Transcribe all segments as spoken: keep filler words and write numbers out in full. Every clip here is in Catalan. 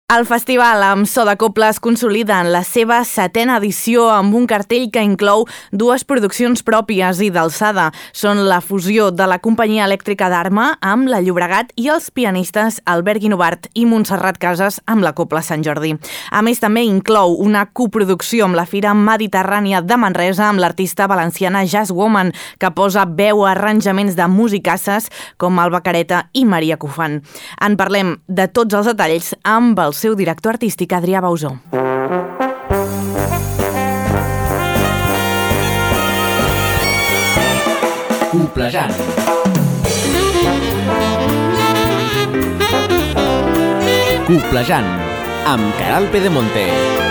El festival amb so de cobla es consolida en la seva setena edició amb un cartell que inclou dues produccions pròpies i d'alçada. Són la fusió de la companyia elèctrica d'Arma amb la Llobregat i els pianistes Albert Guinovart i Montserrat Casas amb la Cobla Sant Jordi. A més, també inclou una coproducció amb la Fira Mediterrània de Manresa amb l'artista valenciana Jazz Woman, que posa veu a arranjaments de musicasses com Alba Careta i Maria Cufan. En parlem de tots els detalls amb el seu director artístic, Adrià Bausó. Coplejant. Coplejant, amb Caral Pedemonte.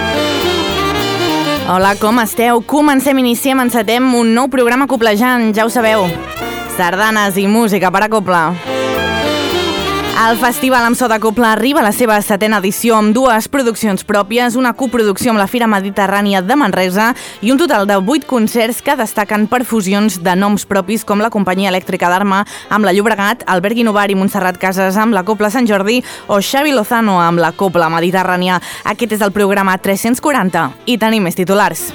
Hola, com esteu? Comencem, iniciem, encetem un nou programa Coplejant, ja ho sabeu. Sardanes i música per a cobla. El Festival amb so de cobla arriba a la seva setena edició amb dues produccions pròpies, una coproducció amb la Fira Mediterrània de Manresa i un total de vuit concerts que destaquen per fusions de noms propis com la companyia elèctrica d'Arma amb la Llobregat, Albert Guinovart i Montserrat Casas amb la Cobla Sant Jordi o Xavi Lozano amb la Cobla Mediterrània. Aquest és el programa tres-cents quaranta i tenim més titulars.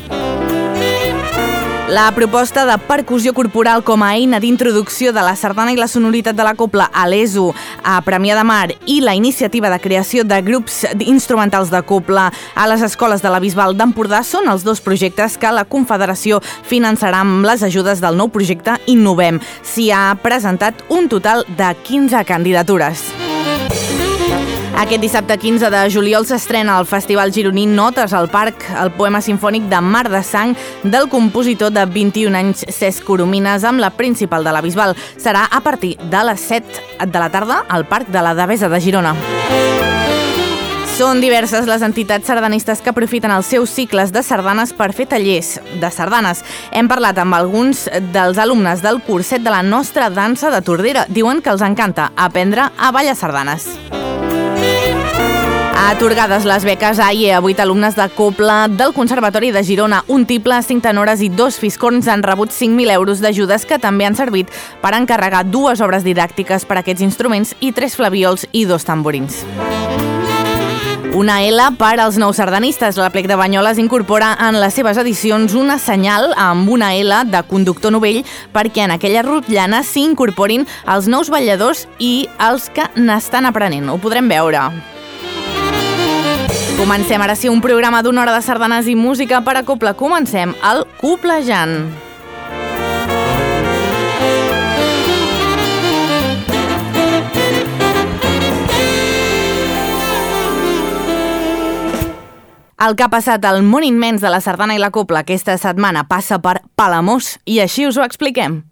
La proposta de percussió corporal com a eina d'introducció de la sardana i la sonoritat de la cobla a l'E S O a Premià de Mar i la iniciativa de creació de grups instrumentals de cobla a les escoles de la Bisbal d'Empordà són els dos projectes que la Confederació finançarà amb les ajudes del nou projecte Innovem. S'hi ha presentat un total de quinze candidatures. Aquest dissabte quinze de juliol s'estrena al Festival Gironí Notes al Parc, el poema sinfònic de Mar de Sang del compositor de vint-i-un anys Cesc Coromines amb la principal de la Bisbal. Serà a partir de les set de la tarda al Parc de la Devesa de Girona. Són diverses les entitats sardanistes que aprofiten els seus cicles de sardanes per fer tallers de sardanes. Hem parlat amb alguns dels alumnes del curset de la nostra dansa de Tordera. Diuen que els encanta aprendre a ballar sardanes. Atorgades les beques A I E a vuit alumnes de cobla del Conservatori de Girona. Un tiple, cinc tenores i dos fiscorns han rebut cinc mil euros d'ajudes que també han servit per encarregar dues obres didàctiques per a aquests instruments i tres flaviols i dos tamborins. Una L per als nous sardanistes. L'Aplec de Banyoles incorpora en les seves edicions una senyal amb una L de conductor novell perquè en aquella rotllana s'hi incorporin els nous balladors i els que n'estan aprenent. Ho podrem veure. Comencem ara sí un programa d'una hora de sardanes i música per a cobla. Comencem el Coplejant. El que ha passat al món immens de la sardana i la cobla aquesta setmana passa per Palamós i així us ho expliquem.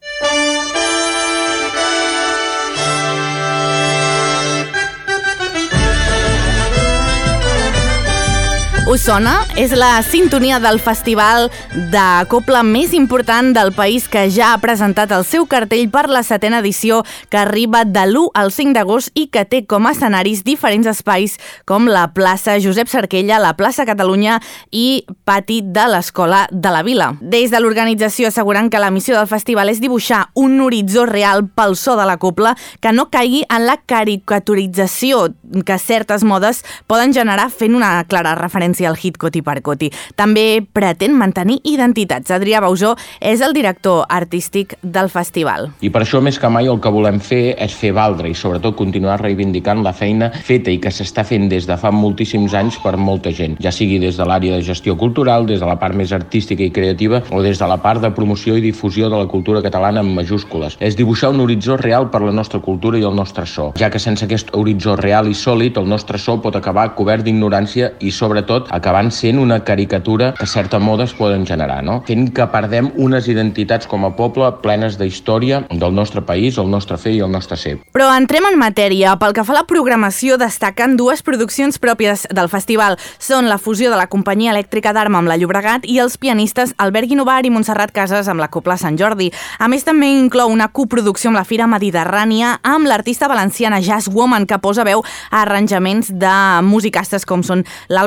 Us sona? És la sintonia del festival de cobla més important del país que ja ha presentat el seu cartell per la setena edició que arriba de l'u al cinc d'agost i que té com a escenaris diferents espais com la plaça Josep Sarquella, la plaça Catalunya i pati de l'Escola de la Vila. Des de l'organització asseguren que la missió del festival és dibuixar un horitzó real pel so de la cobla que no caigui en la caricaturització que certes modes poden generar fent una clara referència al hit Coti per Coti. També pretén mantenir identitats. Adrià Bausó és el director artístic del festival. I per això, més que mai, el que volem fer és fer valdre i sobretot continuar reivindicant la feina feta i que s'està fent des de fa moltíssims anys per molta gent, ja sigui des de l'àrea de gestió cultural, des de la part més artística i creativa o des de la part de promoció i difusió de la cultura catalana en majúscules. És dibuixar un horitzó real per la nostra cultura i el nostre so, ja que sense aquest horitzó real i sòlid el nostre so pot acabar cobert d'ignorància i sobretot acabant sent una caricatura que certa moda es poden generar, no? Fent que perdem unes identitats com a poble plenes de història del nostre país, el nostre fer i el nostre ser. Però entrem en matèria. Pel que fa a la programació, destaquen dues produccions pròpies del festival. Són la fusió de la companyia elèctrica d'Arma amb la Llobregat i els pianistes Albert Guinovart i Montserrat Casas amb la Cobla Sant Jordi. A més, també inclou una coproducció amb la Fira Mediterrània amb l'artista valenciana Jazz Woman, que posa veu a arranjaments de musicastes com són l'Alba Careta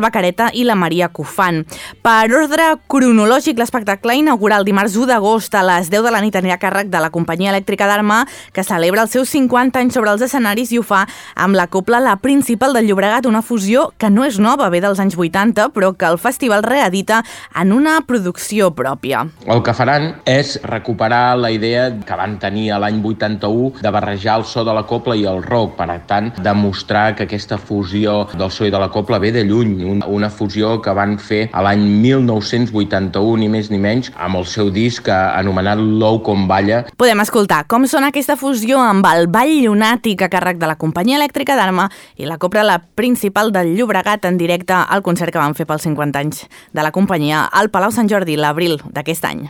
i la Maria Cofant. Per ordre cronològic, l'espectacle inaugural dimarts u d'agost a les deu de la nit anirà a càrrec de la Companyia Elèctrica d'Arma, que celebra els seus cinquanta anys sobre els escenaris i ho fa amb la cobla La Principal del Llobregat, una fusió que no és nova, ve dels anys vuitanta, però que el festival reedita en una producció pròpia. El que faran és recuperar la idea que van tenir a l'any vuitanta-u de barrejar el so de la cobla i el rock, per tant, demostrar que aquesta fusió del so i de la cobla ve de lluny, una fusió que van fer a l'any mil nou-cents vuitanta-u, ni més ni menys, amb el seu disc anomenat L'ou com balla. Podem escoltar com sona aquesta fusió amb el ball llunàtic a càrrec de la Companyia Elèctrica d'Arma i la cobla La Principal del Llobregat en directe al concert que van fer pels cinquanta anys de la companyia al Palau Sant Jordi l'abril d'aquest any.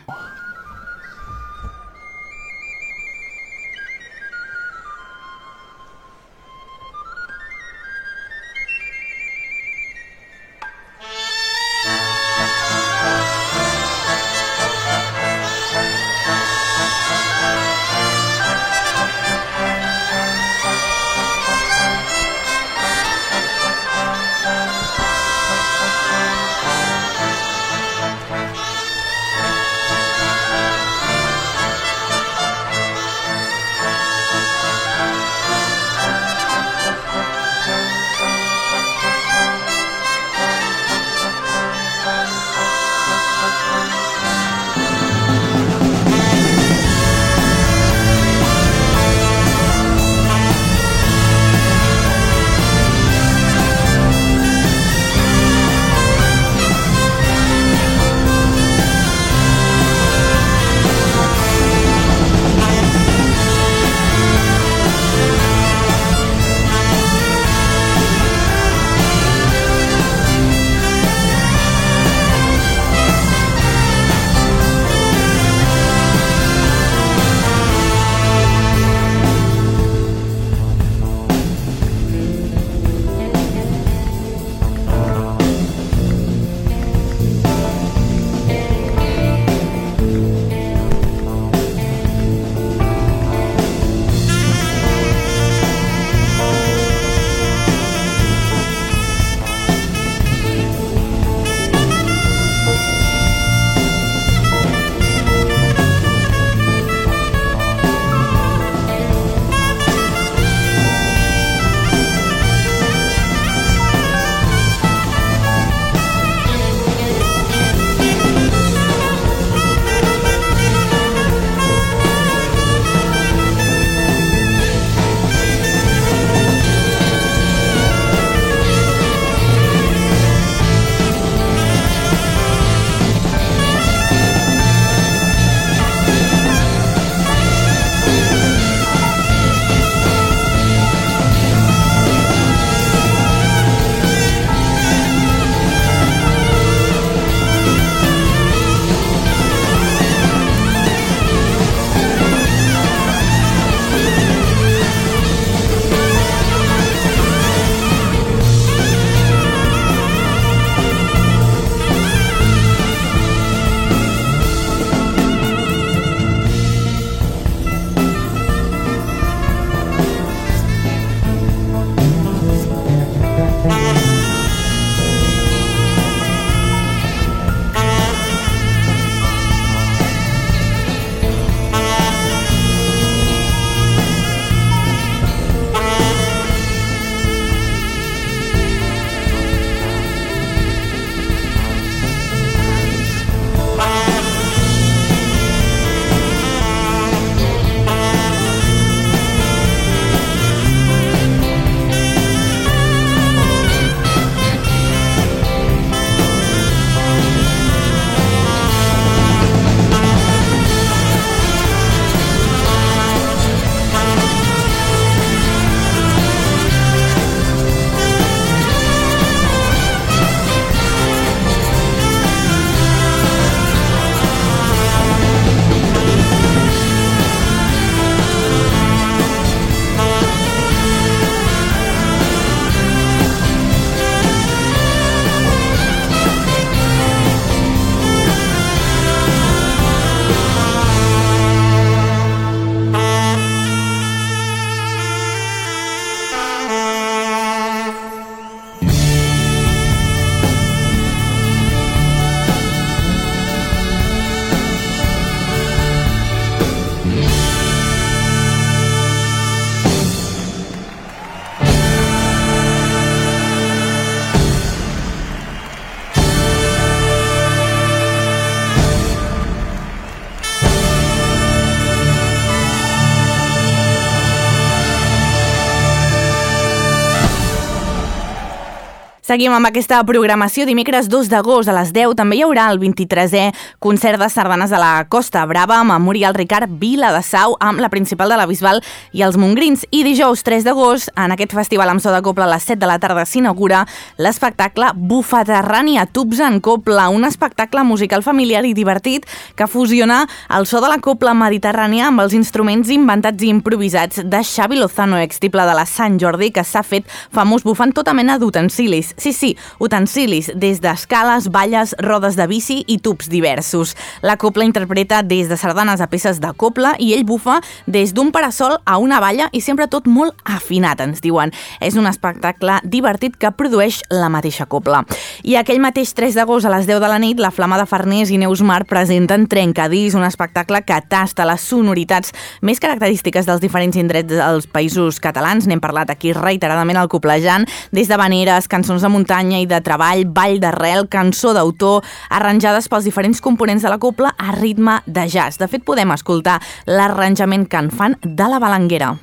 Seguim amb aquesta programació. Dimecres dos d'agost a les deu també hi haurà el vint-i-tresè concert de sardanes de la Costa Brava amb Memorial Ricard Viladasau amb la principal de la Bisbal i els Montgrins. I dijous tres d'agost, en aquest festival amb so de copla a les set de la tarda s'inaugura l'espectacle Bufaterrània, tubs en copla, un espectacle musical familiar i divertit que fusiona el so de la copla mediterrània amb els instruments inventats i improvisats de Xavi Lozano, extiple de la Sant Jordi, que s'ha fet famós bufant tota mena d'utensilis. Sí, sí, utensilis, des d'escales, balles, rodes de bici i tubs diversos. La copla interpreta des de sardanes a peces de copla i ell bufa des d'un parasol a una balla i sempre tot molt afinat, ens diuen. És un espectacle divertit que produeix la mateixa copla. I aquell mateix tres d'agost a les deu de la nit, la Flama de Farners i Neus Mar presenten Trencadís, un espectacle que tasta les sonoritats més característiques dels diferents indrets dels països catalans. N'hem parlat aquí reiteradament al Coplejant, des de vaneres, cançons de muntanya i de treball, ball d'arrel, cançó d'autor, arranjades pels diferents components de la copla a ritme de jazz. De fet, podem escoltar l'arranjament que en fan de la Balanguera.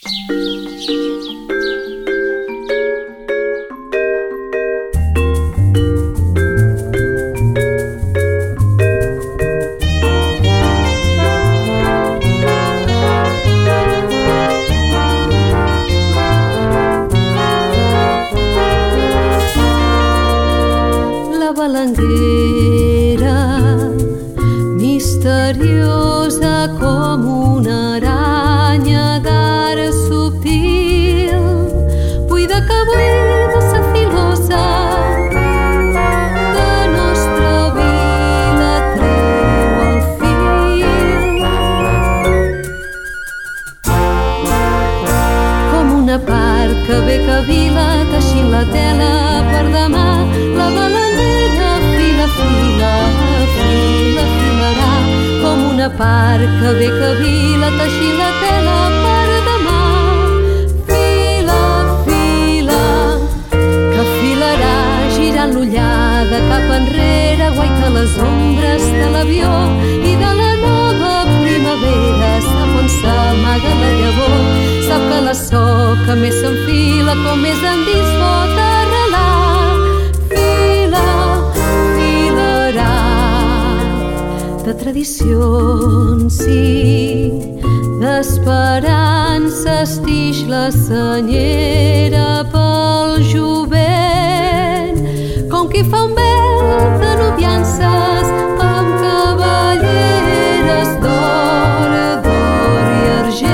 Balanguera, misteriosa com una aranya d'art subtil, buida que buida sa filosa, de nostra vila treu el fil. Com una part que ve que vila teixint la tela per demà, la balanguera fila, fila, filarà, com una part que ve que vila teixint la tela per demà. Fila, fila, que filarà, girant l'ullada cap enrere, guaita les ombres de l'avió i de la nova primavera, sap on s'amaga la llavor, sap que la soca més s'enfila com més endins pot arrelar. De tradicions, sí, d'esperances tix la senyera pel jovent, com qui fa un vel de noviances amb cavalleres d'or, d'or i argent.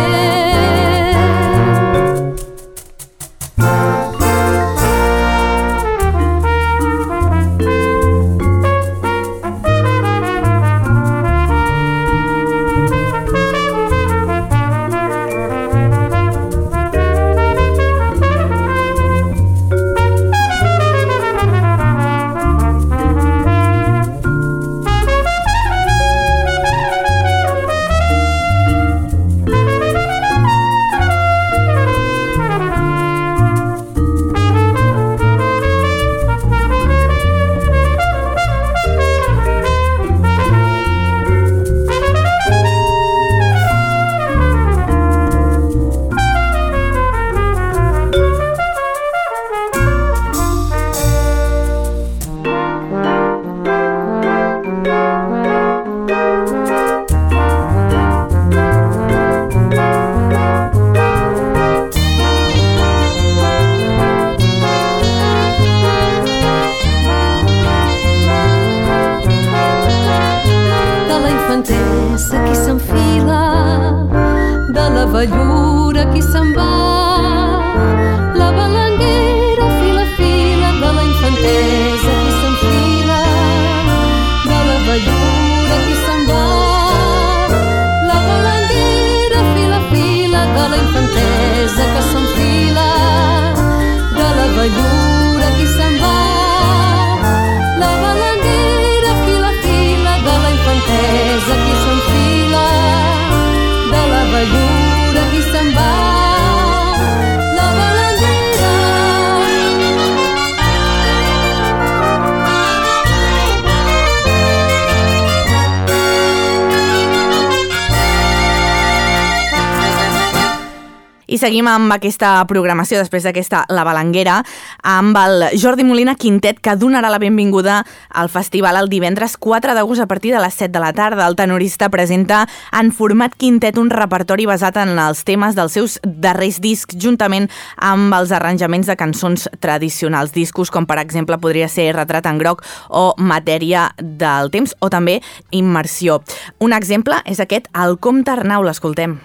Vellura qui se'n va, la balanguera fila fila de la infantesa qui s'enfila, de la vellura qui se'n va, la balanguera fila fila de la infantesa que s'enfila, de la vellura qui se'n va, la balanguera fila fila de la infantesa qui s'enfila, de la vellura qui se'n va. I seguim amb aquesta programació després d'aquesta La Balanguera amb el Jordi Molina Quintet, que donarà la benvinguda al festival el divendres quatre d'agost a partir de les set de la tarda. El tenorista presenta en format quintet un repertori basat en els temes dels seus darrers discs, juntament amb els arranjaments de cançons tradicionals. Discos com, per exemple, podria ser Retrat en groc o Matèria del temps, o també Immersió. Un exemple és aquest, El Comte Arnau, l'escoltem.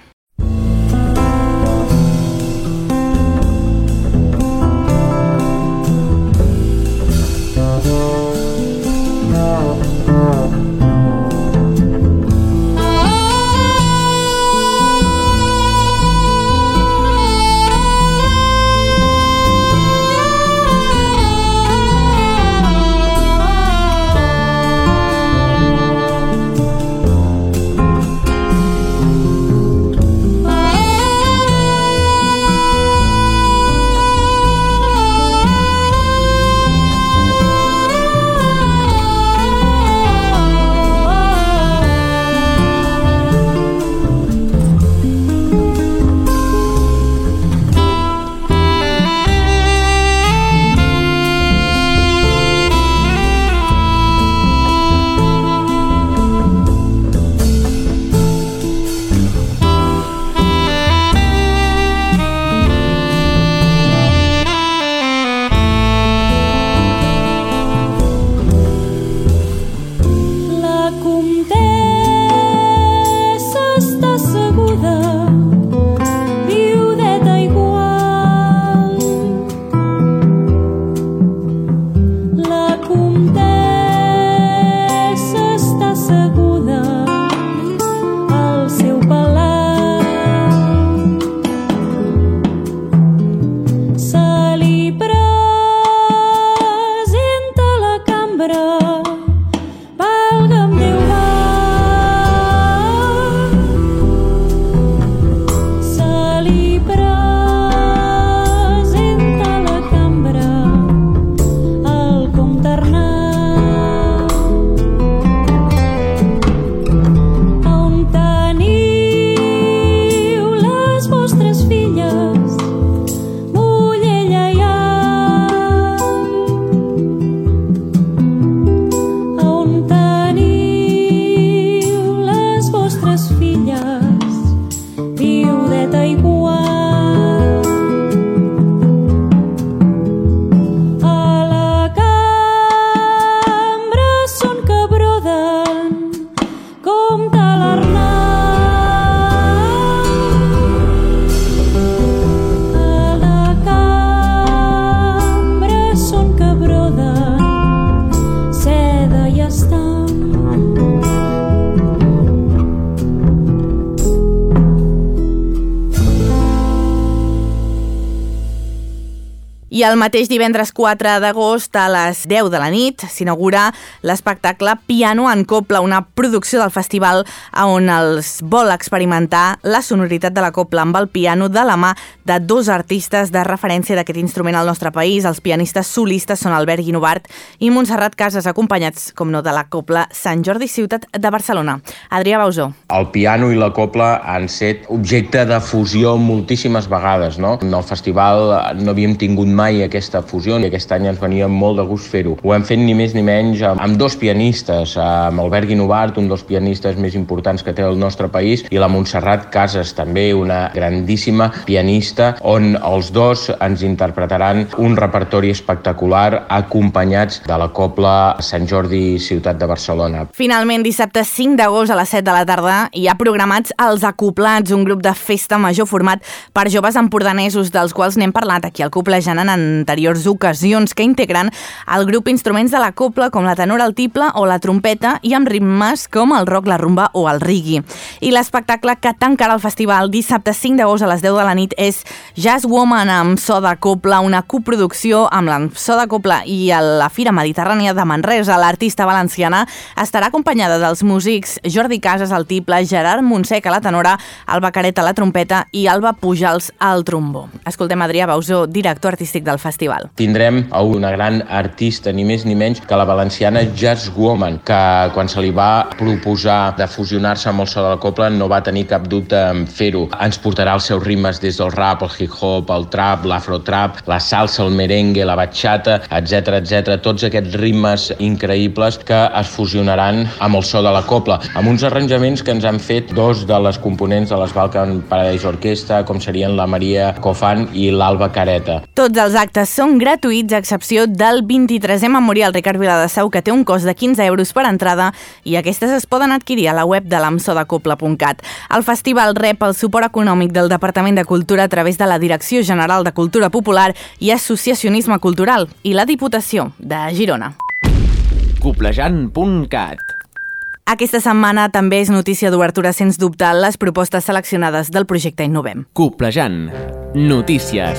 I el mateix divendres quatre d'agost a les deu de la nit s'inaugura l'espectacle Piano en Copla, una producció del festival on els vol experimentar la sonoritat de la copla amb el piano de la mà de dos artistes de referència d'aquest instrument al nostre país. Els pianistes solistes són Albert Guinovart i Montserrat Casas, acompanyats, com no, de la copla Sant Jordi Ciutat de Barcelona. Adrià Bausó. El piano i la copla han set objecte de fusió moltíssimes vegades, no? En el festival no havíem tingut mai aquesta fusió i aquest any ens venia molt de gust fer-ho. Ho hem fet ni més ni menys amb, amb dos pianistes, amb Albert Guinovart, un dels pianistes més importants que té el nostre país, i la Montserrat Casas, també una grandíssima pianista, on els dos ens interpretaran un repertori espectacular acompanyats de la copla Sant Jordi Ciutat de Barcelona. Finalment, dissabte cinc d'agost a les set de la tarda hi ha programats Els Acoplats, un grup de festa major format per joves empordanesos, dels quals n'hem parlat aquí al Coplejant en anteriors ocasions, que integren el grup instruments de la copla com la tenora altiple o la trompeta i amb ritmes com el rock, la rumba o el reggae. I l'espectacle que tancarà el festival dissabte cinc d'agost a les deu de la nit és Jazz Woman amb so de copla, una coproducció amb la so de copla i la Fira Mediterrània de Manresa. L'artista valenciana estarà acompanyada dels músics Jordi Casas al tiple, Gerard Montsec a la tenora, Alba Caret a la trompeta i Alba Pujals al trombó. Escoltem Adrià Bausó, director artístic públic del festival. Tindrem a una gran artista, ni més ni menys que la valenciana Jazz Woman, que quan se li va proposar de fusionar-se amb el so de la copla no va tenir cap dubte en fer-ho. Ens portarà els seus ritmes des del rap, el hip-hop, el trap, l'afro-trap, la salsa, el merengue, la bachata, etcètera, etcètera. Tots aquests ritmes increïbles que es fusionaran amb el so de la copla, amb uns arranjaments que ens han fet dos de les components de les Balkan Paradise Orquestra, com serien la Maria Cofan i l'Alba Careta. Tots els actes són gratuïts, a excepció del vint-i-tresè Memorial Ricard Viladasau, que té un cost de quinze euros per entrada, i aquestes es poden adquirir a la web de l'amsodacopla punt cat. El festival rep el suport econòmic del Departament de Cultura a través de la Direcció General de Cultura Popular i Associacionisme Cultural i la Diputació de Girona. cuplejant punt cat. Aquesta setmana també és notícia d'obertura, sens dubte, les propostes seleccionades del projecte Innovem. Cuplejant. Notícies.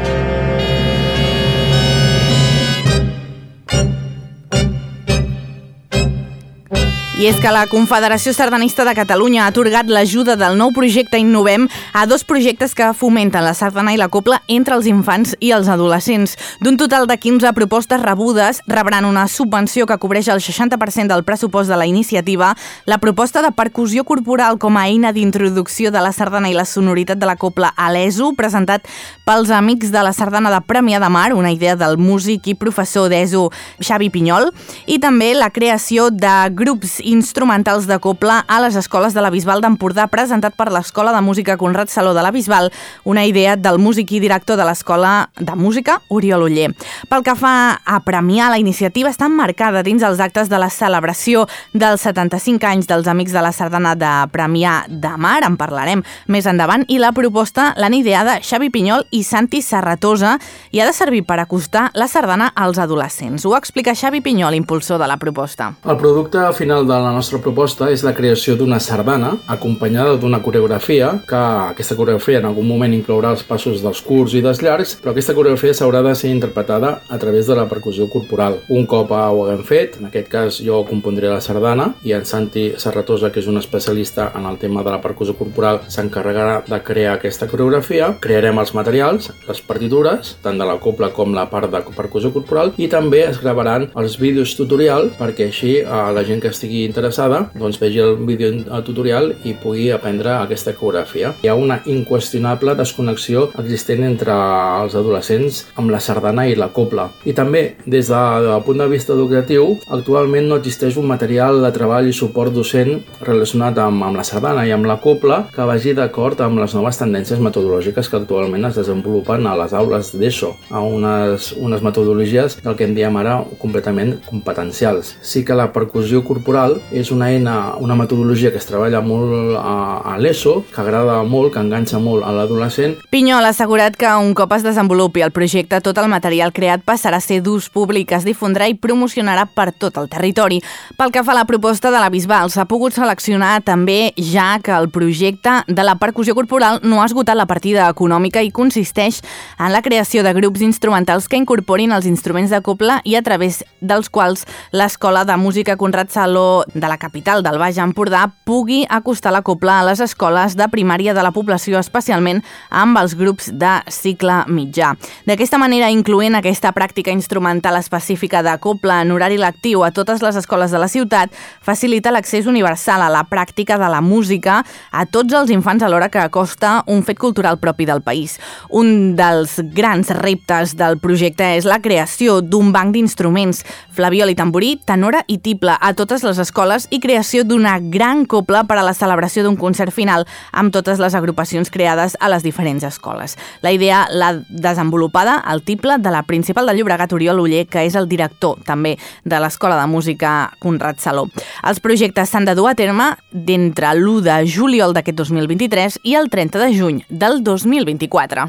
I és que la Confederació Sardanista de Catalunya ha atorgat l'ajuda del nou projecte Innovem a dos projectes que fomenten la sardana i la copla entre els infants i els adolescents. D'un total de quinze propostes rebudes, rebran una subvenció que cobreix el seixanta per cent del pressupost de la iniciativa, la proposta de percussió corporal com a eina d'introducció de la sardana i la sonoritat de la copla a l'E S O, presentat pels Amics de la Sardana de Premià de Mar, una idea del músic i professor d'E S O Xavi Pinyol, i també la creació de grups instrumentals de copla a les escoles de la Bisbal d'Empordà, presentat per l'Escola de Música Conrad Saló de la Bisbal, una idea del músic i director de l'Escola de Música, Oriol Oller. Pel que fa a premiar, la iniciativa està emmarcada dins els actes de la celebració dels setanta-cinc anys dels Amics de la Sardana de Premià de Mar, en parlarem més endavant, i la proposta l'han ideada Xavi Pinyol i Santi Serratosa i ha de servir per acostar la sardana als adolescents. Ho explica Xavi Pinyol, impulsor de la proposta. El producte final de la nostra proposta és la creació d'una sardana acompanyada d'una coreografia, que aquesta coreografia en algun moment inclourà els passos dels curts i dels llargs, però aquesta coreografia s'haurà de ser interpretada a través de la percussió corporal. Un cop ho haguem fet, en aquest cas jo compondré la sardana i en Santi Serratosa, que és un especialista en el tema de la percussió corporal, s'encarregarà de crear aquesta coreografia. Crearem els materials, les partitures, tant de la copla com la part de percussió corporal, i també es gravaran els vídeos tutorial perquè així a la gent que estigui interessada doncs vegi el vídeo tutorial i pugui aprendre aquesta coreografia. Hi ha una inqüestionable desconnexió existent entre els adolescents amb la sardana i la copla. I també, des del punt de vista educatiu, actualment no existeix un material de treball i suport docent relacionat amb, amb la sardana i amb la copla que vagi d'acord amb les noves tendències metodològiques que actualment es desenvolupen a les aules d'ESO, a unes, unes metodologies del que en diem ara completament competencials. Sí que la percussió corporal és una eina, una metodologia que es treballa molt a, a l'E S O, que agrada molt, que enganxa molt a l'adolescent. Pinyol ha assegurat que un cop es desenvolupi el projecte, tot el material creat passarà a ser d'ús públic, es difondrà i promocionarà per tot el territori. Pel que fa a la proposta de la Bisbal, s'ha pogut seleccionar també, ja que el projecte de la percussió corporal no ha esgotat la partida econòmica i consisteix en la creació de grups instrumentals que incorporin els instruments de copla i a través dels quals l'Escola de Música Conrad Saló de la capital del Baix Empordà pugui acostar la copla a les escoles de primària de la població, especialment amb els grups de cicle mitjà. D'aquesta manera, incloent aquesta pràctica instrumental específica de copla en horari lectiu a totes les escoles de la ciutat, facilita l'accés universal a la pràctica de la música a tots els infants alhora que acosta un fet cultural propi del país. Un dels grans reptes del projecte és la creació d'un banc d'instruments, flabiol i tamborí, tenora i tible a totes les escoles i creació d'una gran copla per a la celebració d'un concert final amb totes les agrupacions creades a les diferents escoles. La idea l'ha desenvolupada el tiple de la principal del Llobregat, Oriol Oller, que és el director també de l'Escola de Música Conrad Saló. Els projectes s'han de dur a terme d'entre l'u de juliol d'aquest dos mil vint-i-tres i el trenta de juny del dos mil vint-i-quatre.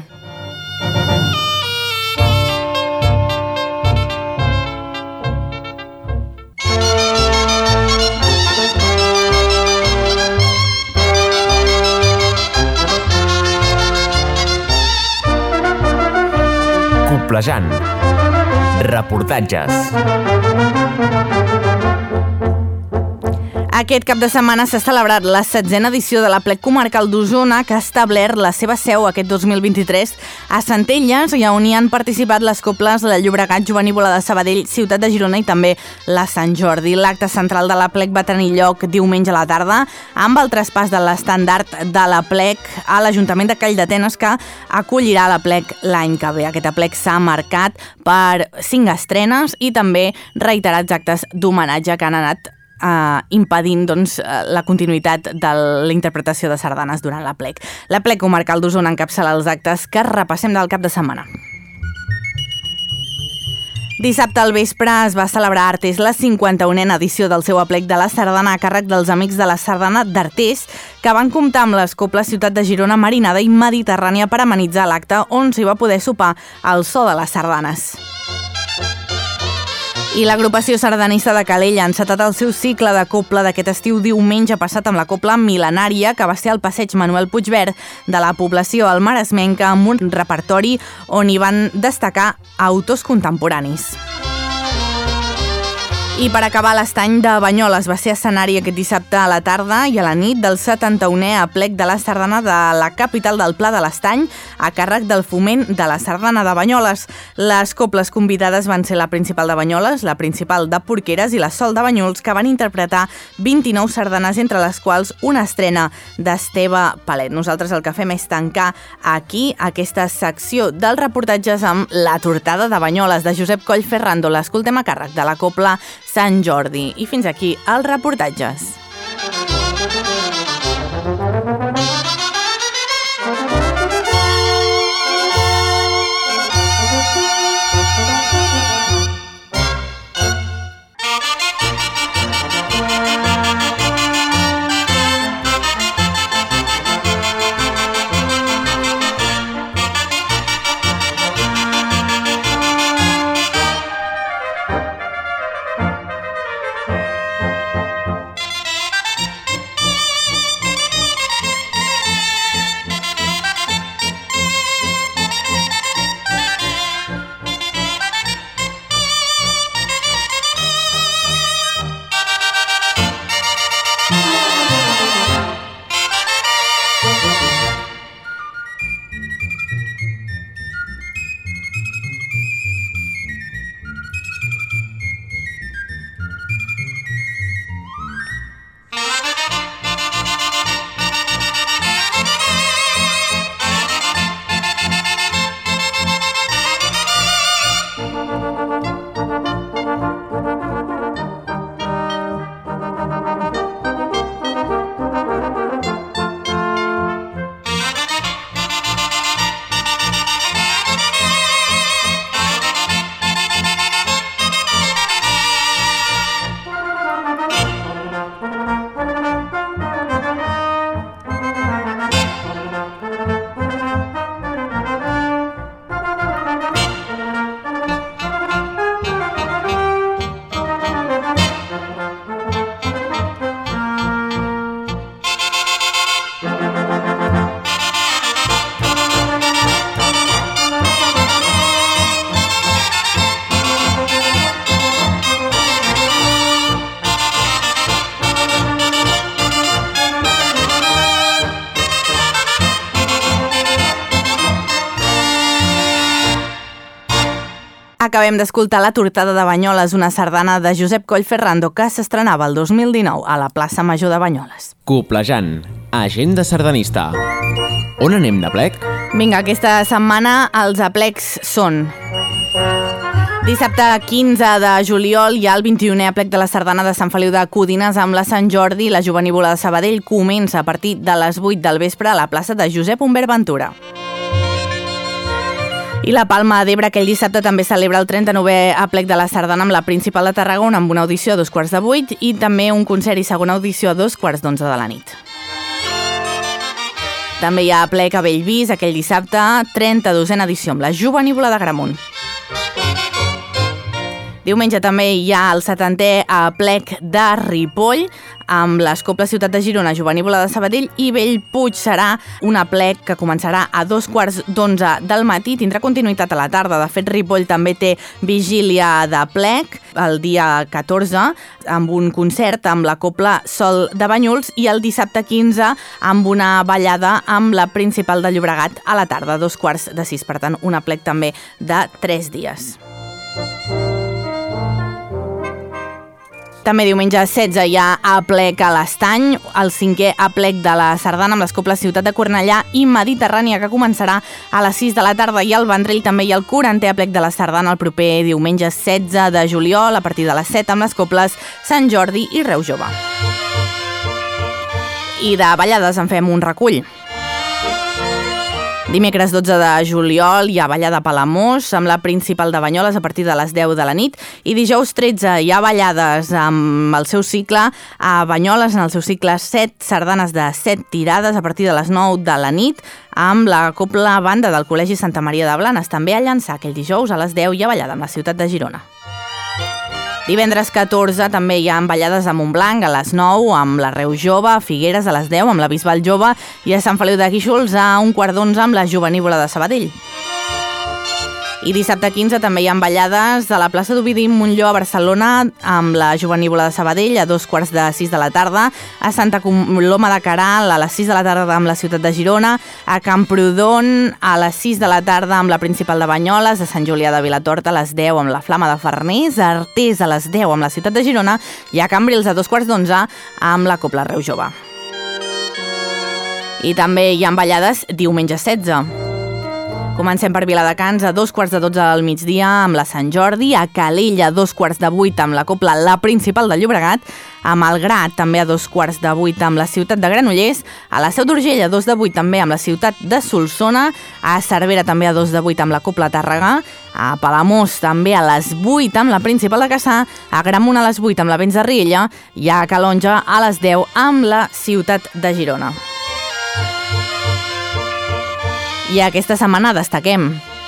Cuplejant. Reportatges. Aquest cap de setmana s'ha celebrat la setzena edició de l'Aplec Comarcal d'Osona, que ha establert la seva seu aquest dos mil vint-i-tres a Centelles, i on hi han participat les coples de Llobregat, Jovenívola de Sabadell, Ciutat de Girona i també la Sant Jordi. L'acte central de l'Aplec va tenir lloc diumenge a la tarda amb el traspàs de l'estandard de l'Aplec a l'Ajuntament de Calldetenes, que acollirà l'Aplec l'any que ve. Aquest Aplec s'ha marcat per cinc estrenes i també reiterats actes d'homenatge que han anat Uh, impedint doncs, uh, la continuïtat de la interpretació de sardanes durant l'Aplec. L'Aplec Comarcal d'Osona encapçala els actes que repassem del cap de setmana. Dissabte al vespre es va celebrar a Artés la cinquanta-unena edició del seu Aplec de la Sardana a càrrec dels Amics de la Sardana d'Artés, que van comptar amb les coples Ciutat de Girona, Marinada i Mediterrània per amenitzar l'acte, on s'hi va poder sopar al so de les sardanes. I l'agrupació sardanista de Calella ha encetat el seu cicle de copla d'aquest estiu diumenge passat amb la copla Mil·lenària, que va ser al passeig Manuel Puigverd de la població almaresmenca, amb un repertori on hi van destacar autors contemporanis. I per acabar, l'estany de Banyoles va ser escenari aquest dissabte a la tarda i a la nit del setanta-unè Aplec de la Sardana de la capital del Pla de l'Estany, a càrrec del Foment de la Sardana de Banyoles. Les coples convidades van ser la Principal de Banyoles, la Principal de Porqueres i la Sol de Banyuls, que van interpretar vint-i-nou sardanes, entre les quals una estrena d'Esteve Palet. Nosaltres el que fem és tancar aquí aquesta secció dels reportatges amb La Tortada de Banyoles, de Josep Coll Ferrando. L'escoltem a càrrec de la copla Sant Jordi. I fins aquí els reportatges. Acabem d'escoltar La Tortada de Banyoles, una sardana de Josep Coll Ferrando que s'estrenava el dos mil dinou a la plaça Major de Banyoles. Coplejant, agenda sardanista. On anem d'Aplec? Vinga, aquesta setmana els aplecs són... Dissabte quinze de juliol hi ha el vint-i-unè Aplec de la Sardana de Sant Feliu de Codines amb la Sant Jordi. La Jovenívola de Sabadell comença a partir de les vuit del vespre a la plaça de Josep Humbert Ventura. I la Palma d'Ebre aquell dissabte també celebra el trenta-novè Aplec de la Sardana amb la Principal de Tarragona, amb una audició a dos quarts de vuit i també un concert i segona audició a dos quarts d'onze de la nit. També hi ha Aplec a Bellvís aquell dissabte, trenta-dosena edició amb la Jovenívola d'Agramunt. Diumenge també hi ha el setantè aplec de Ripoll, amb les Coples Ciutat de Girona, Jovenívola de Sabadell i Bellpuig. Serà un aplec que començarà a dos quarts d'onze del matí, tindrà continuïtat a la tarda. De fet, Ripoll també té vigília d'aplec el dia catorze, amb un concert amb la Copla Sol de Banyuls, i el dissabte quinze amb una ballada amb la Principal de Llobregat a la tarda, dos quarts de sis. Per tant, un aplec també de tres dies. També diumenge setze hi ha aplec a l'Estany, el cinquè aplec de la Sardana amb les Coples Ciutat de Cornellà i Mediterrània, que començarà a les sis de la tarda, i al Vendrell també hi ha el quarantè aplec de la Sardana el proper diumenge setze de juliol a partir de les set amb les Coples Sant Jordi i Reus Jove. I de ballades en fem un recull. Dimecres dotze de juliol hi ha ballada a Palamós amb la Principal de Banyoles a partir de les deu de la nit, i dijous tretze hi ha ballades amb el seu cicle a Banyoles, en el seu cicle set sardanes de set tirades a partir de les nou de la nit, amb la Copla Banda del Col·legi Santa Maria de Blanes. També a Llançà, aquell dijous a les deu hi ha ballada amb la ciutat de Girona. Divendres catorze també hi ha ballades a Montblanc a les nou, amb la Reus Jove, a Figueres a les deu amb la Bisbal Jove i a Sant Feliu de Guíxols a un quart d'onze amb la Jovenívola de Sabadell. I dissabte quinze també hi ha ballades a la plaça d'Ovidi Montllor a Barcelona amb la Jovenívola de Sabadell a dos quarts de sis de la tarda, a Santa Coloma de Queralt a les sis de la tarda amb la ciutat de Girona, a Camprodon a les sis de la tarda amb la Principal de Banyoles, a Sant Julià de Vilatorta a les deu amb la Flama de Farners, a Artés a les deu amb la ciutat de Girona i a Cambrils a dos quarts d'onze amb la Copla Reus Jove. I també hi ha ballades diumenge setze. Comencem per Viladecans a dos quarts de dotze al migdia amb la Sant Jordi, a Calella a dos quarts de vuit amb la Copla La Principal de Llobregat, a Malgrat també a dos quarts de vuit amb la ciutat de Granollers, a la Seu d'Urgell a dos de vuit també amb la ciutat de Solsona, a Cervera també a dos de vuit amb la Copla Tàrrega, a Palamós també a les vuit amb la Principal de Cassà, a Gramunt a les vuit amb la Vents de Riella i a Calonja a les deu amb la ciutat de Girona. I aquesta setmana destaquem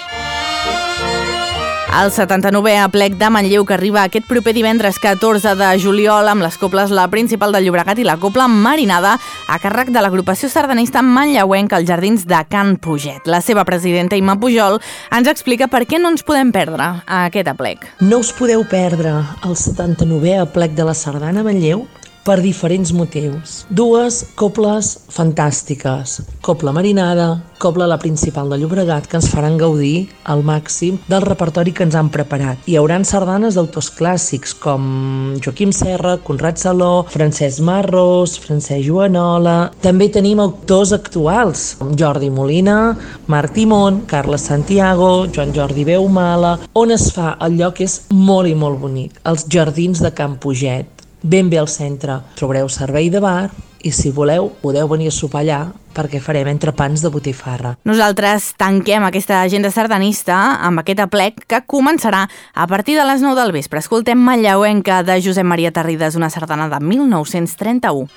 el setanta-novè aplec de Manlleu, que arriba aquest proper divendres catorze de juliol amb les Coples La Principal de Llobregat i la Copla Marinada a càrrec de l'agrupació sardanista manlleuenca als Jardins de Can Puget. La seva presidenta, Imma Pujol, ens explica per què no ens podem perdre aquest aplec. No us podeu perdre el setanta-novè aplec de la Sardana a Manlleu per diferents motius. Dues coples fantàstiques, Copla Marinada, Copla La Principal de Llobregat, que ens faran gaudir al màxim del repertori que ens han preparat. Hi haurà sardanes d'autors clàssics com Joaquim Serra, Conrad Saló, Francesc Marros, Francesc Joanola. També tenim autors actuals, Jordi Molina, Marc Timón, Carles Santiago, Joan Jordi Beumala, on es fa el lloc és molt i molt bonic, els Jardins de Can Puget. Ben bé al centre trobareu servei de bar i, si voleu, podeu venir a sopar allà perquè farem entrepans de botifarra. Nosaltres tanquem aquesta agenda sardanista amb aquest aplec que començarà a partir de les nou del vespre. Escoltem Manlleuenca de Josep Maria Tarrides, una sardana de mil nou-cents trenta-u.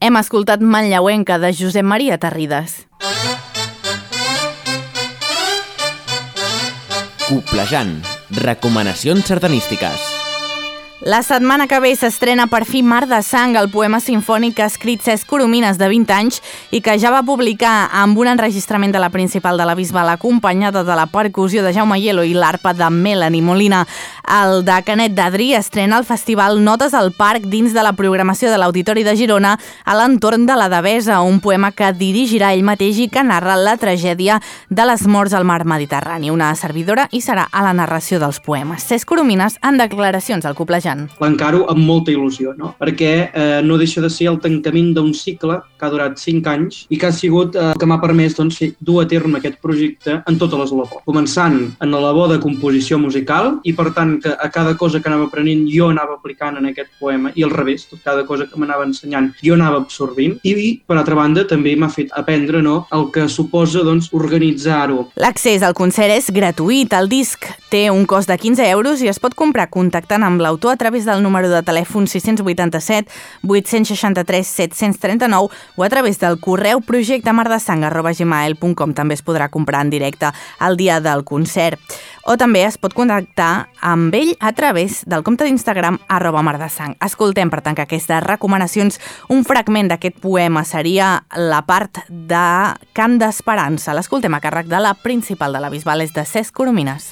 Hem escoltat Manlleuenca de Josep Maria Tarrides. Coplejant. Recomanacions sardanístiques. La setmana que ve s'estrena per fi Mar de Sang, el poema sinfònic que ha escrit Cesc Coromines, de vint anys, i que ja va publicar amb un enregistrament de la Principal de la Bisbal acompanyada de la percussió de Jaume Hielo i l'arpa de Melanie Molina. El de Canet d'Adri estrena el festival Notes al Parc dins de la programació de l'Auditori de Girona a l'entorn de la Devesa, un poema que dirigirà ell mateix i que narra la tragèdia de les morts al mar Mediterrani. Una servidora hi serà a la narració dels poemes. Cesc Coromines en declaracions al Coplejant. L'encaro amb molta il·lusió, no? Perquè eh, no deixa de ser el tancament d'un cicle que ha durat cinc anys i que ha sigut eh, que m'ha permès doncs, fer, dur a terme aquest projecte en totes les labors. Començant en la labor de composició musical i, per tant, que a cada cosa que anava aprenent jo anava aplicant en aquest poema i al revés, tot cada cosa que m'anava ensenyant jo anava absorbint i, per altra banda, també m'ha fet aprendre, no?, el que suposa doncs, organitzar-ho. L'accés al concert és gratuït. El disc té un cost de quinze euros i es pot comprar contactant amb l'autor a través del número de telèfon sis vuit set, vuit sis tres, set tres nou o a través del correu projectemardesang arroba gmail punt com. També es podrà comprar en directe el dia del concert. O també es pot contactar amb ell a través del compte d'Instagram arroba mardesang. Escoltem, per tant, que aquestes recomanacions, un fragment d'aquest poema seria la part de Cant d'Esperança. L'escoltem a càrrec de la Principal de la Bisbal, és de Cesc Coromines.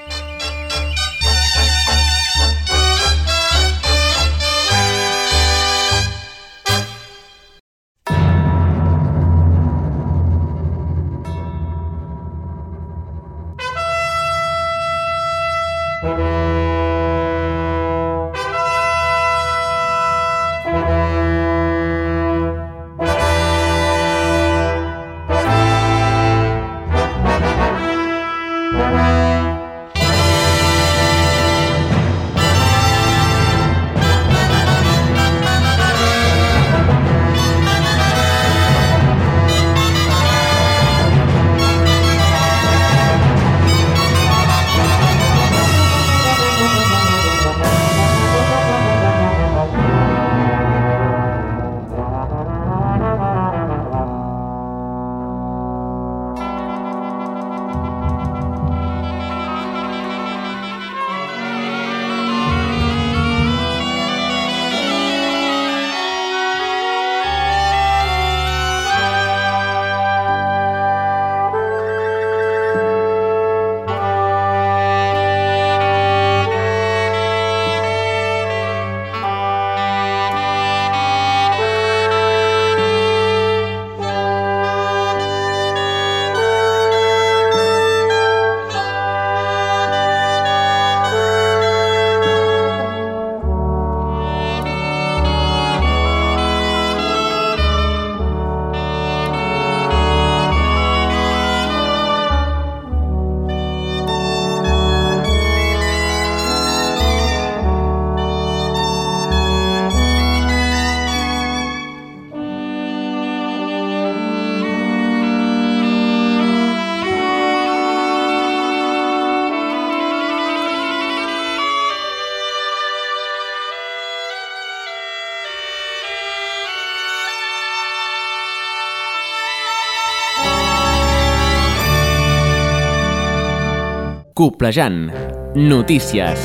Coplejant. Notícies.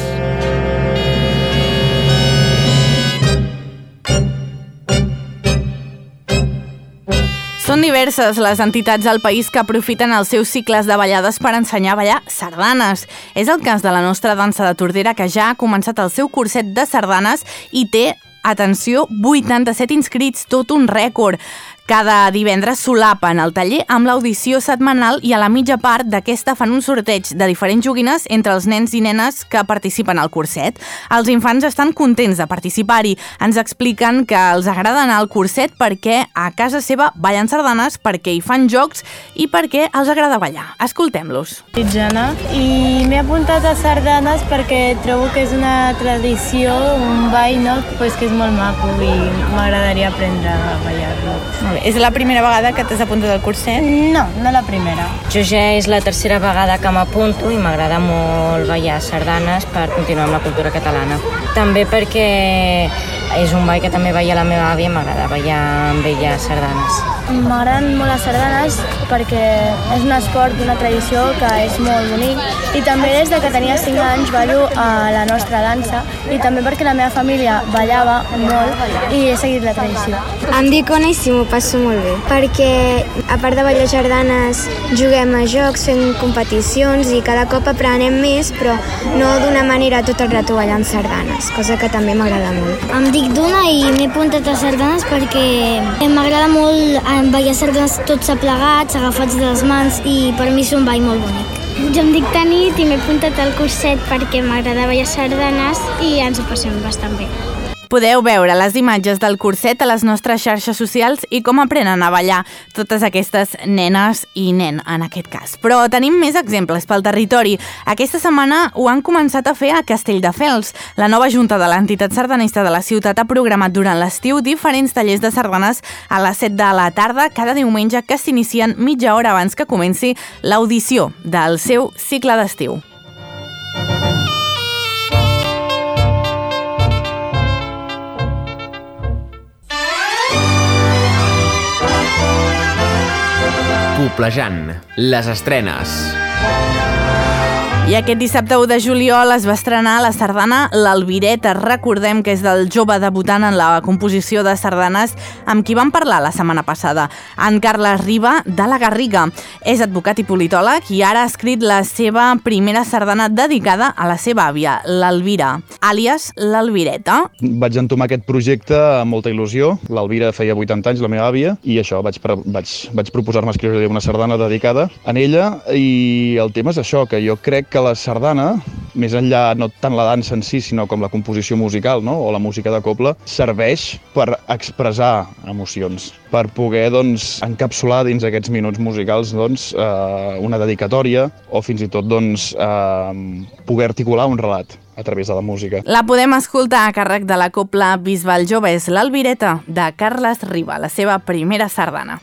Són diverses les entitats al país que aprofiten els seus cicles de ballades per ensenyar a ballar sardanes. És el cas de la nostra dansa de Tordera, que ja ha començat el seu curset de sardanes i té, atenció, vuitanta-set inscrits, tot un rècord. Cada divendres solapen el taller amb l'audició setmanal i a la mitja part d'aquesta fan un sorteig de diferents joguines entre els nens i nenes que participen al curset. Els infants estan contents de participar-hi. Ens expliquen que els agrada anar al curset perquè a casa seva ballen sardanes, perquè hi fan jocs i perquè els agrada ballar. Escoltem-los. Dic Jana i m'he apuntat a sardanes perquè trobo que és una tradició, un ball, no? Pues que és molt maco i m'agradaria aprendre a ballar-lo. És la primera vegada que t'has apuntat al curset? No, no la primera. Jo ja és la tercera vegada que m'apunto i m'agrada molt ballar sardanes per continuar amb la cultura catalana. També perquè és un ball que també veia la meva àvia i m'agrada ballar amb ella sardanes. M'agraden molt les sardanes perquè és un esport d'una tradició que és molt bonic i també des de que tenia cinc anys ballo a la nostra dansa i també perquè la meva família ballava molt i he seguit la tradició. Em dic Ona i sí, m'ho passo molt bé perquè a part de ballar sardanes juguem a jocs, fem competicions i cada cop aprenem més però no d'una manera tot el rato ballant sardanes, cosa que també m'agrada molt. Em dic Duna i m'he apuntat a sardanes perquè m'agrada molt ballar sardanes tots aplegats, agafats de les mans i per mi és un ball molt bonic. Jo em dic Tanit i m'he apuntat al curset perquè m'agrada ballar sardanes i ens ho passem bastant bé. Podeu veure les imatges del curset a les nostres xarxes socials i com aprenen a ballar totes aquestes nenes i nen, en aquest cas. Però tenim més exemples pel territori. Aquesta setmana ho han començat a fer a Castelldefels. La nova junta de l'entitat sardanista de la ciutat ha programat durant l'estiu diferents tallers de sardanes a les set de la tarda cada diumenge que s'inicien mitja hora abans que comenci l'audició del seu cicle d'estiu. Poblejant, les estrenes. I aquest dissabte u de juliol es va estrenar la sardana L'Albireta. Recordem que és del jove debutant en la composició de sardanes amb qui vam parlar la setmana passada, en Carles Riba, de la Garriga. És advocat i politòleg i ara ha escrit la seva primera sardana dedicada a la seva àvia, l'Alvira, àlies l'Albireta. Vaig entomar aquest projecte amb molta il·lusió. L'Alvira feia vuitanta anys, la meva àvia, i això, vaig, vaig, vaig proposar-me escriure una sardana dedicada a ella, i el tema és això, que jo crec que la sardana, més enllà no tant la dansa en si, sinó com la composició musical, no? O la música de cobla, serveix per expressar emocions, per poder doncs, encapsular dins aquests minuts musicals doncs, eh, una dedicatòria o fins i tot doncs, eh, poder articular un relat a través de la música. La podem escoltar a càrrec de la cobla Bisbal Jove, és l'Albireta de Carles Riba, la seva primera sardana.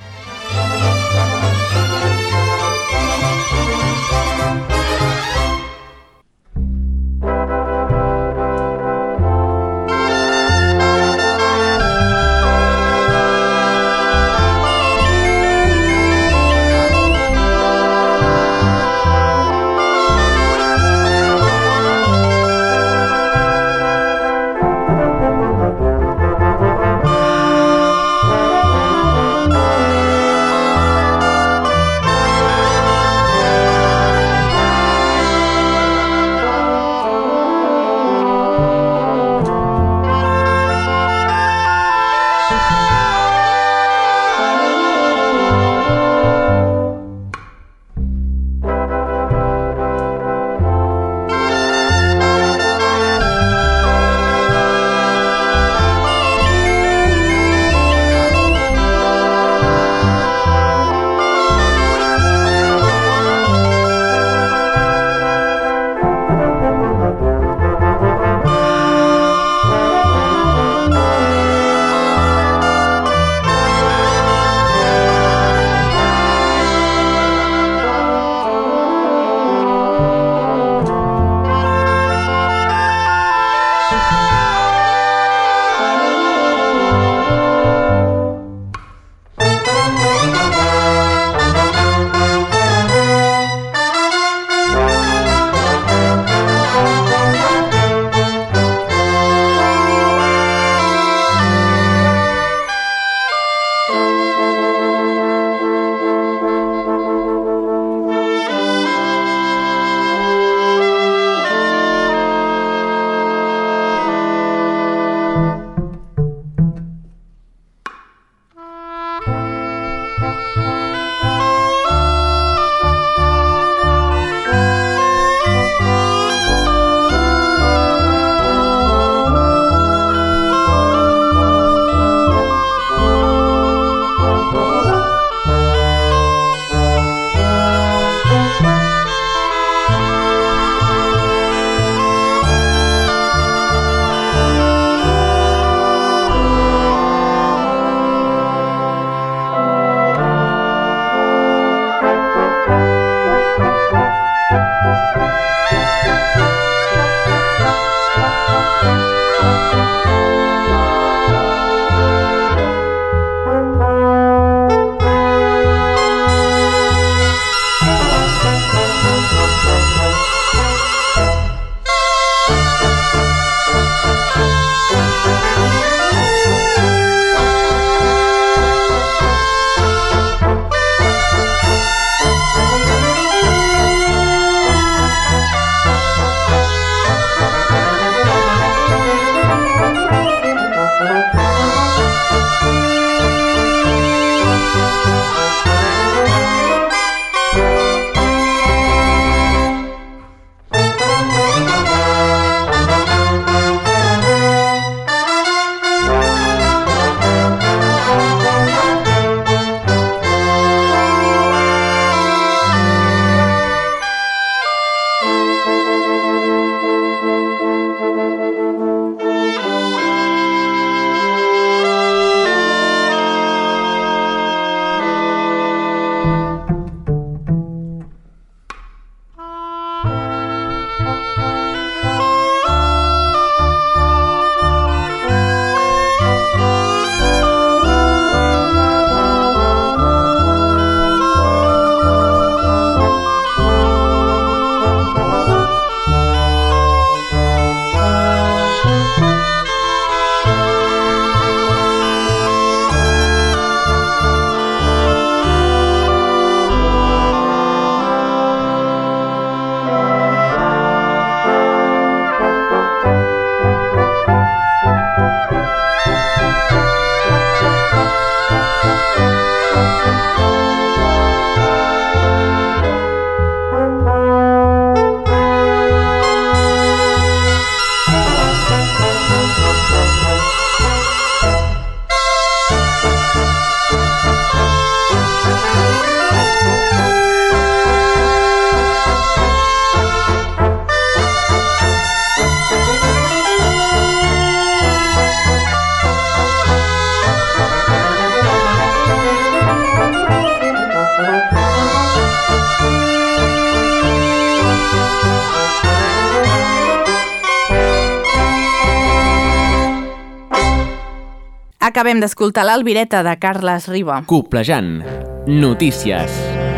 Acabem d'escoltar l'Albireta de Carles Riba. Coplejant. Notícies.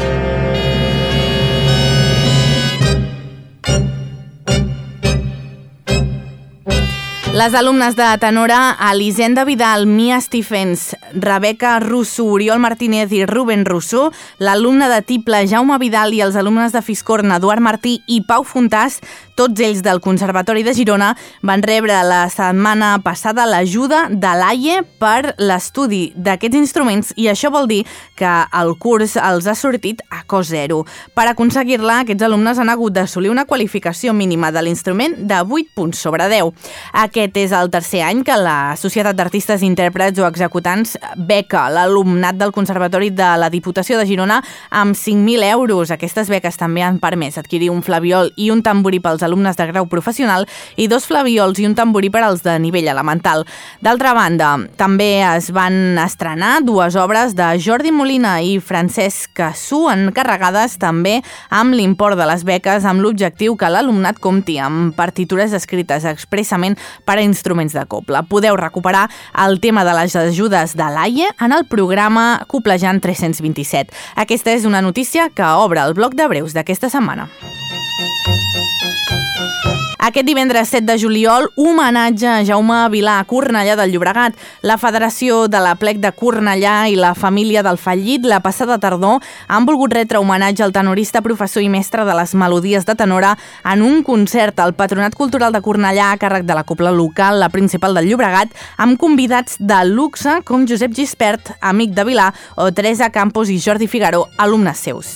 Les alumnes de tenora Elisenda Vidal, Mia Stephens, Rebeca Russo, Oriol Martínez i Rubén Russo, l'alumne de tible Jaume Vidal i els alumnes de Fiscorn, Eduard Martí i Pau Fontàs, tots ells del Conservatori de Girona, van rebre la setmana passada l'ajuda de l'A I E per l'estudi d'aquests instruments i això vol dir que el curs els ha sortit a cost zero. Per aconseguir-la, aquests alumnes han hagut d'assolir una qualificació mínima de l'instrument de vuit punts sobre deu. Aquest és el tercer any que la Societat d'Artistes, Intèrprets o Executants beca l'alumnat del Conservatori de la Diputació de Girona amb cinc mil euros. Aquestes beques també han permès adquirir un flabiol i un tamborí pels alumnes de grau professional i dos flaviols i un tamborí per als de nivell elemental. D'altra banda, també es van estrenar dues obres de Jordi Molina i Francesc Cassú, encarregades també amb l'import de les beques, amb l'objectiu que l'alumnat compti amb partitures escrites expressament per a instruments de cobla. Podeu recuperar el tema de les ajudes de l'A I E en el programa Coplejant tres-cents vint-i-set. Aquesta és una notícia que obre el bloc de breus d'aquesta setmana. Aquest divendres set de juliol, homenatge a Jaume Vilà a Cornellà del Llobregat. La Federació de l'Aplec de Cornellà i la família del fallit la passada tardor han volgut retre homenatge al tenorista, professor i mestre de les melodies de tenora en un concert al Patronat Cultural de Cornellà a càrrec de la cobla local, la principal del Llobregat, amb convidats de luxe com Josep Gispert, amic de Vilà, o Teresa Campos i Jordi Figaro, alumnes seus.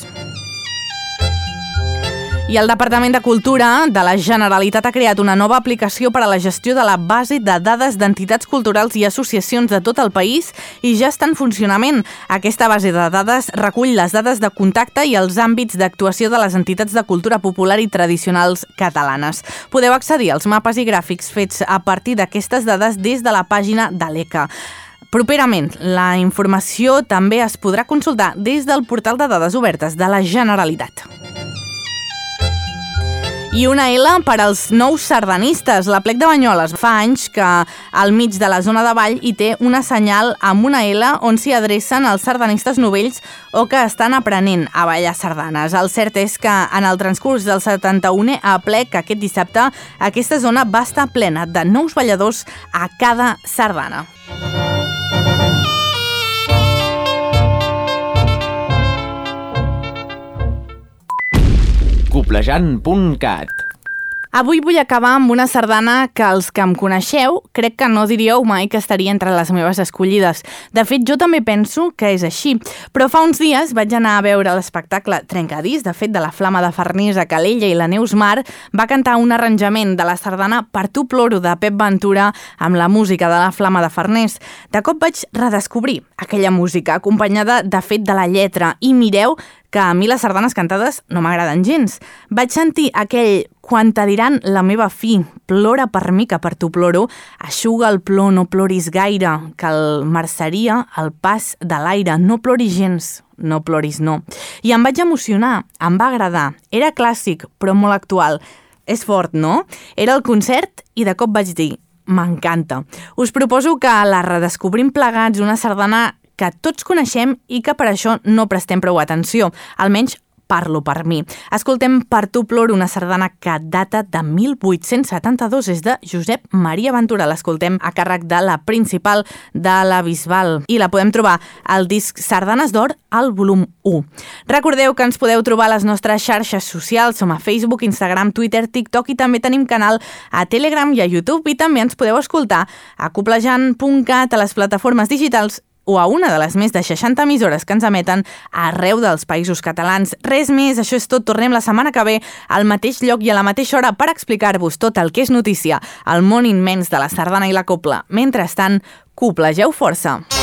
I el Departament de Cultura de la Generalitat ha creat una nova aplicació per a la gestió de la base de dades d'entitats culturals i associacions de tot el país i ja està en funcionament. Aquesta base de dades recull les dades de contacte i els àmbits d'actuació de les entitats de cultura popular i tradicionals catalanes. Podeu accedir als mapes i gràfics fets a partir d'aquestes dades des de la pàgina de l'E C A. Properament, la informació també es podrà consultar des del portal de dades obertes de la Generalitat. I una L per als nous sardanistes. L'Aplec de Banyoles fa anys que al mig de la zona de ball hi té una senyal amb una L on s'hi adrecen els sardanistes novells o que estan aprenent a ballar sardanes. El cert és que en el transcurs del setanta-unè Aplec aquest dissabte aquesta zona va estar plena de nous balladors a cada sardana. Coplejant punt cat. Avui vull acabar amb una sardana que els que em coneixeu crec que no diríeu mai que estaria entre les meves escollides. De fet, jo també penso que és així. Però fa uns dies vaig anar a veure l'espectacle Trencadís, de fet, de la Flama de Farners a Calella, i la Neus Mar va cantar un arranjament de la sardana Per tu ploro de Pep Ventura amb la música de la Flama de Farners. De cop vaig redescobrir aquella música, acompanyada de fet de la lletra, i mireu que a mi les sardanes cantades no m'agraden gens. Vaig sentir aquell quan te diran la meva fi, plora per mi que per tu ploro, eixuga el plor, no ploris gaire, que el merceria el pas de l'aire, no ploris gens, no ploris no. I em vaig emocionar, em va agradar, era clàssic però molt actual. És fort, no? Era el concert i de cop vaig dir, m'encanta. Us proposo que la redescobrim plegats, una sardana que tots coneixem i que per això no prestem prou atenció, almenys parlo per mi. Escoltem Per tu ploro, una sardana que data de mil vuit-cents setanta-dos, és de Josep Maria Ventura. L'escoltem a càrrec de la principal de la Bisbal i la podem trobar al disc Sardanes d'Or al volum u. Recordeu que ens podeu trobar a les nostres xarxes socials, som a Facebook, Instagram, Twitter, TikTok i també tenim canal a Telegram i a YouTube, i també ens podeu escoltar a coplejant punt cat, a les plataformes digitals o a una de les més de seixanta emissores que ens emeten arreu dels països catalans. Res més, això és tot. Tornem la setmana que ve al mateix lloc i a la mateixa hora per explicar-vos tot el que és notícia al món immens de la sardana i la cobla. Mentrestant, coplegeu força!